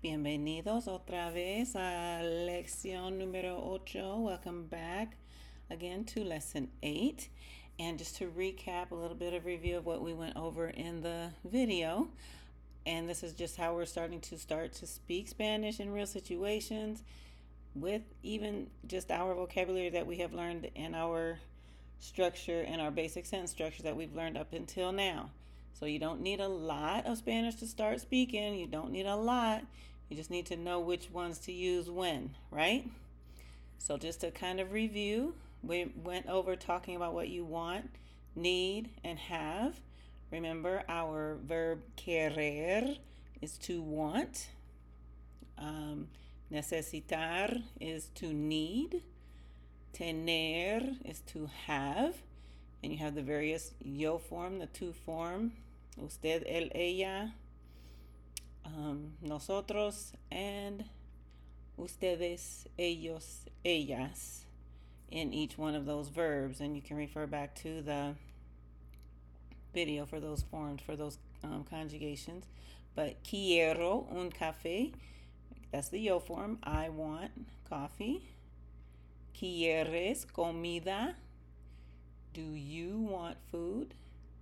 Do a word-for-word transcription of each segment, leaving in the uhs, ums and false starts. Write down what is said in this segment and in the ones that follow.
Bienvenidos otra vez a lección número ocho. Welcome back again to lesson eight. And just to recap a little bit of review of what we went over in the video. And this is just how we're starting to start to speak Spanish in real situations with even just our vocabulary that we have learned in our structure and our basic sentence structure that we've learned up until now. So you don't need a lot of Spanish to start speaking. You don't need a lot. You just need to know which ones to use when, right? So just to kind of review, we went over talking about what you want, need, and have. Remember, our verb querer is to want. Um, necesitar is to need. Tener is to have. And you have the various yo form, the to form. Usted, él, ella. Um, nosotros, and ustedes, ellos, ellas in each one of those verbs. And you can refer back to the video for those forms, for those um, conjugations. But quiero un café, that's the yo form. I want coffee. ¿Quieres comida? Do you want food?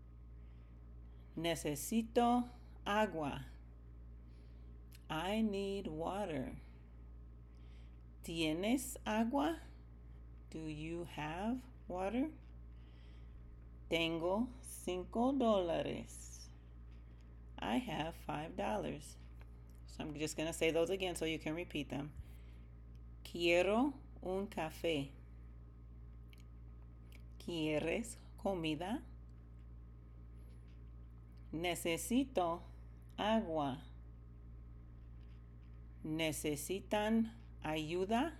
Necesito agua. I need water. ¿Tienes agua? Do you have water? Tengo cinco dólares. I have five dollars. So I'm just going to say those again so you can repeat them. Quiero un café. ¿Quieres comida? Necesito agua. ¿Necesitan ayuda?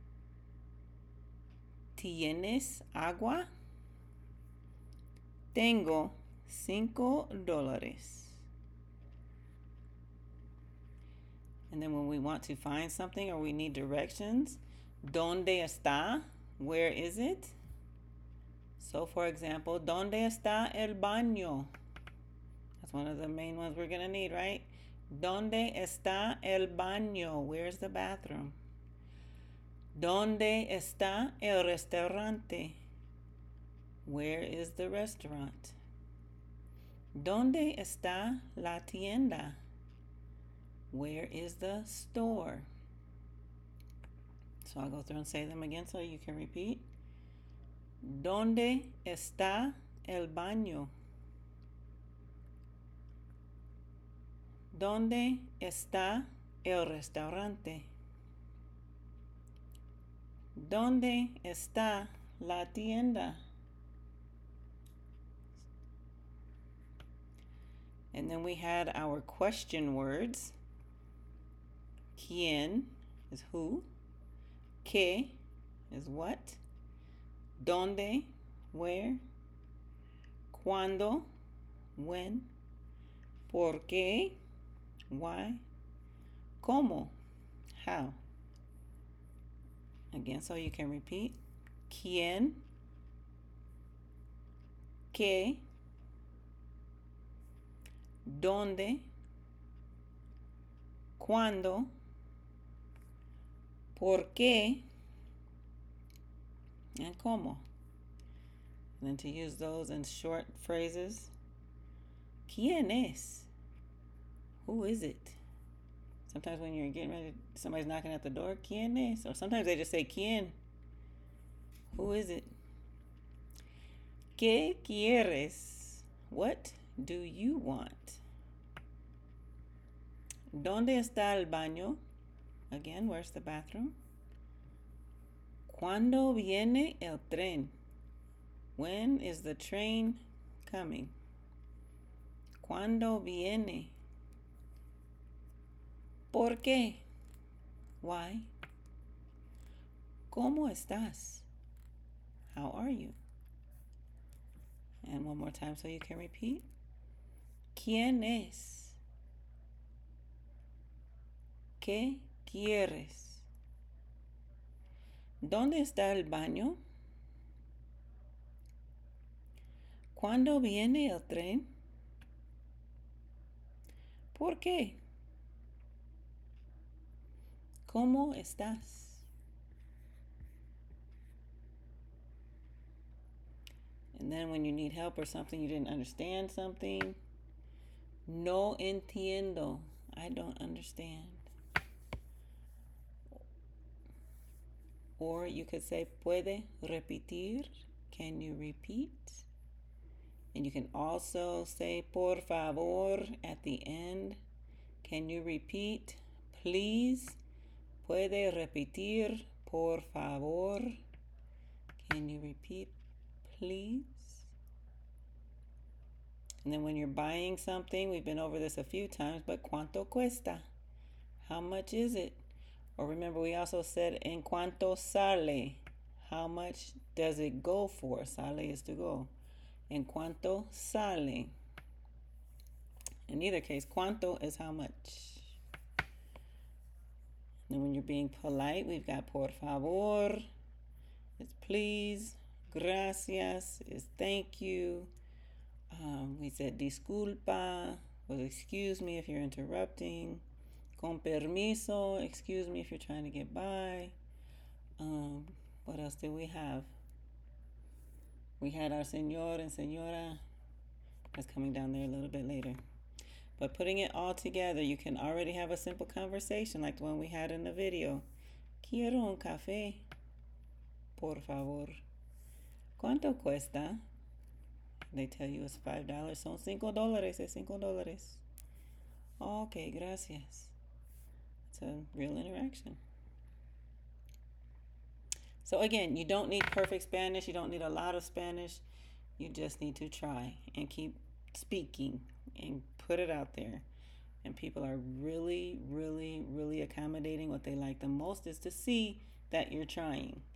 ¿Tienes agua? Tengo cinco dólares. And then when we want to find something or we need directions, ¿dónde está? Where is it? So, for example, ¿dónde está el baño? That's one of the main ones we're going to need, right? ¿Dónde está el baño? Where's the bathroom? ¿Dónde está el restaurante? Where is the restaurant? ¿Dónde está la tienda? Where is the store? So I'll go through and say them again so you can repeat. ¿Dónde está el baño? ¿Dónde está el restaurante? ¿Dónde está la tienda? And then we had our question words. ¿Quién is who? ¿Qué is what? ¿Dónde? Where? ¿Cuándo? When? ¿Por qué? Why? ¿Cómo? How? Again, so you can repeat. ¿Quién? ¿Qué? ¿Dónde? ¿Cuándo? ¿Por qué? And ¿cómo? And then to use those in short phrases. ¿Quién es? Who is it? Sometimes when you're getting ready, somebody's knocking at the door, ¿Quién es? Or sometimes they just say, ¿Quién? Who is it? ¿Qué quieres? What do you want? ¿Dónde está el baño? Again, where's the bathroom? ¿Cuándo viene el tren? When is the train coming? ¿Cuándo viene? ¿Por qué? Why? ¿Cómo estás? How are you? And one more time so you can repeat. ¿Quién es? ¿Qué quieres? ¿Dónde está el baño? ¿Cuándo viene el tren? ¿Por qué? ¿Cómo estás? And then when you need help or something, you didn't understand something, no entiendo. I don't understand. Or you could say, ¿puede repetir? Can you repeat? And you can also say, por favor, at the end. Can you repeat? Please. ¿Puede repetir? Por favor. Can you repeat? Please. And then when you're buying something, we've been over this a few times, but ¿cuánto cuesta? How much is it? Or remember, we also said, ¿en cuánto sale? How much does it go for? Sale is to go. ¿En cuánto sale? In either case, ¿cuánto is how much? And when you're being polite, we've got por favor, it's please, gracias is thank you. Um, we said disculpa, was excuse me if you're interrupting. Con permiso, excuse me if you're trying to get by. Um, what else did we have? We had our señor and señora. That's coming down there a little bit later. But putting it all together, you can already have a simple conversation like the one we had in the video. Quiero un café, por favor. ¿Cuánto cuesta? They tell you it's five dollars. Son cinco dólares. Es cinco dólares. Okay, gracias. It's a real interaction. So again, you don't need perfect Spanish. You don't need a lot of Spanish. You just need to try and keep speaking and put it out there. And people are really, really, really accommodating. What they like the most is to see that you're trying.